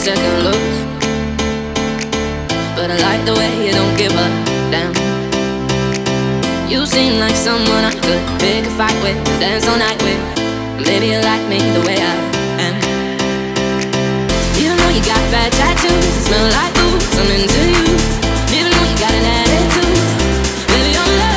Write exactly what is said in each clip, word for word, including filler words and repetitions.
second look, but I like the way you don't give a damn. You seem like someone I could pick a fight with, dance all night with. Maybe you like me the way I am. Even though you got bad tattoos that smell like booze, I'm into you. Even though you got an attitude, baby, I'm love.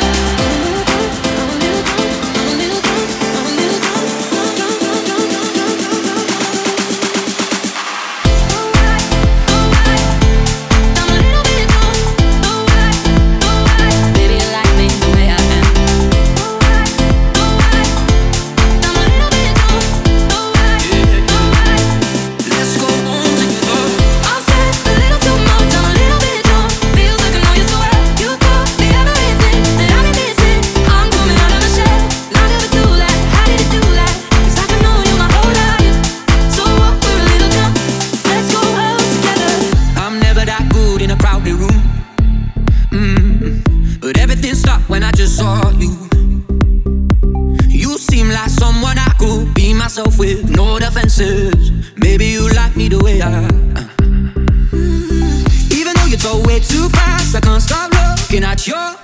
When I just saw you, you seem like someone I could be myself with, no defenses. Maybe you like me the way I uh. Even though you talk way too fast, I can't stop looking at your